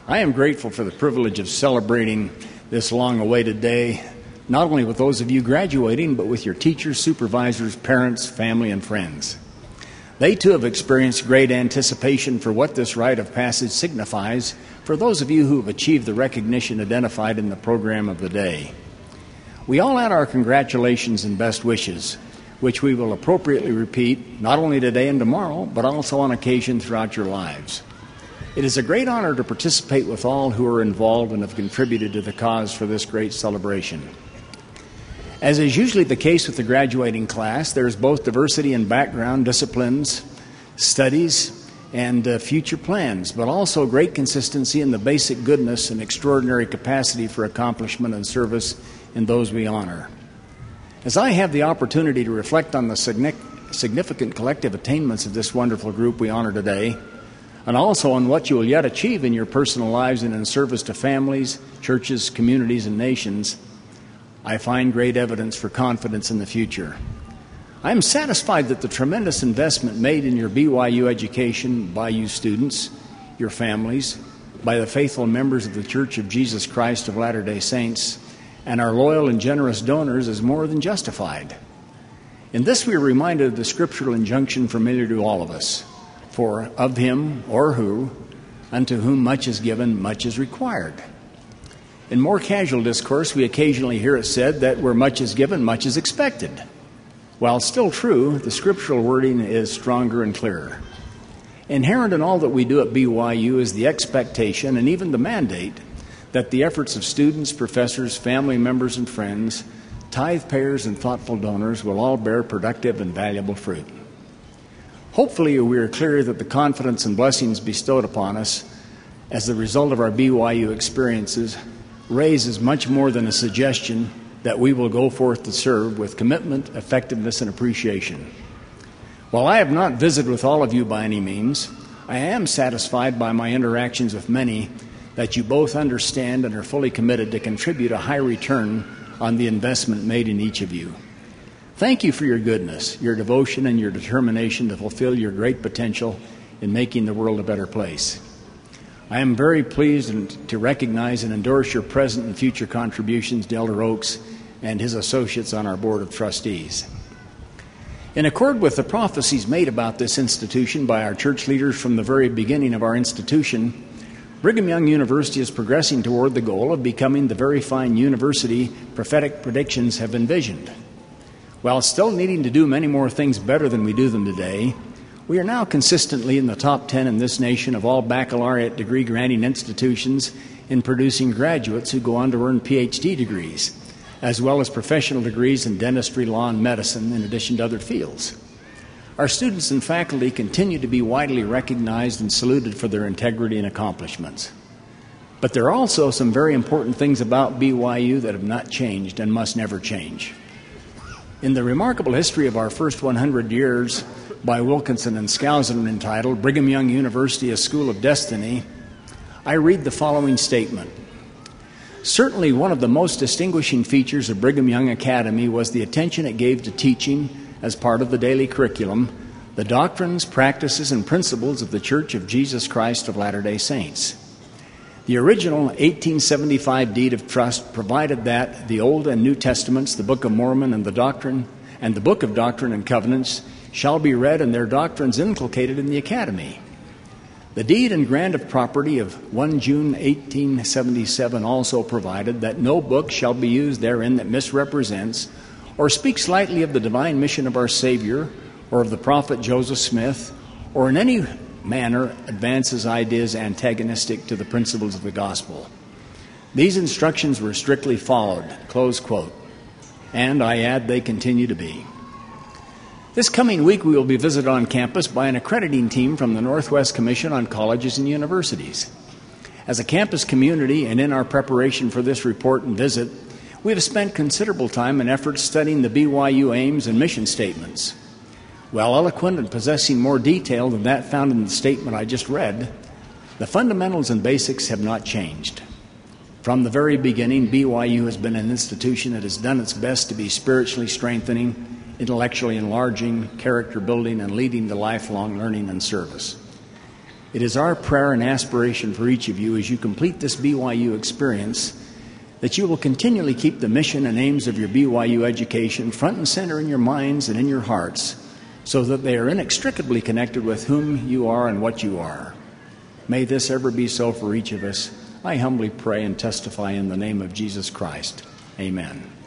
I am grateful for the privilege of celebrating this long-awaited day, not only with those of you graduating, but with your teachers, supervisors, parents, family, and friends. They too have experienced great anticipation for what this rite of passage signifies for those of you who have achieved the recognition identified in the program of the day. We all add our congratulations and best wishes, which we will appropriately repeat not only today and tomorrow, but also on occasion throughout your lives. It is a great honor to participate with all who are involved and have contributed to the cause for this great celebration. As is usually the case with the graduating class, there is both diversity in background, disciplines, studies, and future plans, but also great consistency in the basic goodness and extraordinary capacity for accomplishment and service in those we honor. As I have the opportunity to reflect on the significant collective attainments of this wonderful group we honor today, and also on what you will yet achieve in your personal lives and in service to families, churches, communities, and nations, I find great evidence for confidence in the future. I am satisfied that the tremendous investment made in your BYU education by you students, your families, by the faithful members of the Church of Jesus Christ of Latter-day Saints, and our loyal and generous donors is more than justified. In this we are reminded of the scriptural injunction familiar to all of us, for of him or who, unto whom much is given, much is required. In more casual discourse, we occasionally hear it said that where much is given, much is expected. While still true, the scriptural wording is stronger and clearer. Inherent in all that we do at BYU is the expectation and even the mandate that the efforts of students, professors, family members, and friends, tithe payers, and thoughtful donors will all bear productive and valuable fruit. Hopefully, we are clear that the confidence and blessings bestowed upon us as the result of our BYU experiences raises much more than a suggestion that we will go forth to serve with commitment, effectiveness, and appreciation. While I have not visited with all of you by any means, I am satisfied by my interactions with many that you both understand and are fully committed to contribute a high return on the investment made in each of you. Thank you for your goodness, your devotion, and your determination to fulfill your great potential in making the world a better place. I am very pleased to recognize and endorse your present and future contributions to Elder Oaks and his associates on our Board of Trustees. In accord with the prophecies made about this institution by our church leaders from the very beginning of our institution, Brigham Young University is progressing toward the goal of becoming the very fine university prophetic predictions have envisioned. While still needing to do many more things better than we do them today, we are now consistently in the top 10 in this nation of all baccalaureate degree-granting institutions in producing graduates who go on to earn PhD degrees, as well as professional degrees in dentistry, law, and medicine, in addition to other fields. Our students and faculty continue to be widely recognized and saluted for their integrity and accomplishments. But there are also some very important things about BYU that have not changed and must never change. In the remarkable history of our first 100 years by Wilkinson and Skousen entitled Brigham Young University, a School of Destiny, I read the following statement. Certainly one of the most distinguishing features of Brigham Young Academy was the attention it gave to teaching, as part of the daily curriculum, the doctrines, practices, and principles of the Church of Jesus Christ of Latter-day Saints. The original 1875 deed of trust provided that the Old and New Testaments, the Book of Mormon, and the Book of Doctrine and Covenants shall be read and their doctrines inculcated in the academy. The deed and grant of property of 1 June 1877 also provided that no book shall be used therein that misrepresents or speaks lightly of the divine mission of our Savior or of the prophet Joseph Smith, or in any manner advances ideas antagonistic to the principles of the gospel. These instructions were strictly followed, close quote. And I add, they continue to be. This coming week we will be visited on campus by an accrediting team from the Northwest Commission on Colleges and Universities. As a campus community and in our preparation for this report and visit, we have spent considerable time and effort studying the BYU aims and mission statements. While eloquent and possessing more detail than that found in the statement I just read, the fundamentals and basics have not changed. From the very beginning, BYU has been an institution that has done its best to be spiritually strengthening, intellectually enlarging, character building, and leading to lifelong learning and service. It is our prayer and aspiration for each of you as you complete this BYU experience that you will continually keep the mission and aims of your BYU education front and center in your minds and in your hearts, so that they are inextricably connected with whom you are and what you are. May this ever be so for each of us. I humbly pray and testify in the name of Jesus Christ. Amen.